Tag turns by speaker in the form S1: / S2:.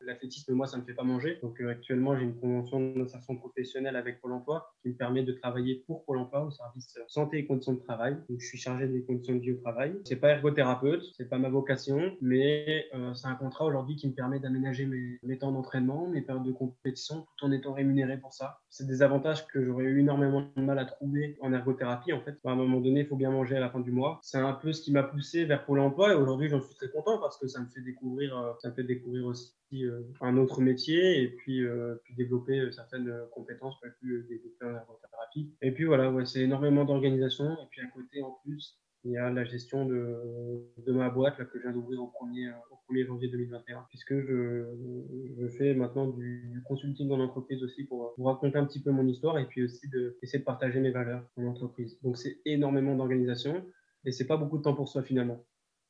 S1: l'athlétisme, moi, ça ne me fait pas manger. Donc actuellement, j'ai une convention d'insertion professionnelle avec Pôle emploi qui me permet de travailler pour Pôle emploi au service santé et conditions de travail. Donc je suis chargé des conditions de vie au travail. C'est pas ergothérapeute, c'est pas ma vocation, mais c'est un contrat aujourd'hui qui me permet d'aménager mes temps d'entraînement, mes périodes de compétition, tout en étant rémunéré pour ça. C'est des avantages que j'aurais eu énormément de mal à trouver en ergothérapie, en fait. À un moment donné, il faut bien manger à la fin du mois. C'est un peu ce qui m'a poussé vers Pôle emploi et aujourd'hui, j'en suis très content parce que ça me fait découvrir aussi un autre métier et puis développer certaines compétences que j'ai pu développer en ergothérapie. Et puis voilà, ouais, c'est énormément d'organisation. Et puis à côté, en plus, il y a la gestion de ma boîte là, que je viens d'ouvrir au 1er janvier 2021, puisque je fais maintenant du consulting en entreprise aussi pour vous raconter un petit peu mon histoire et puis aussi essayer de partager mes valeurs en entreprise. Donc c'est énormément d'organisation et c'est pas beaucoup de temps pour soi finalement.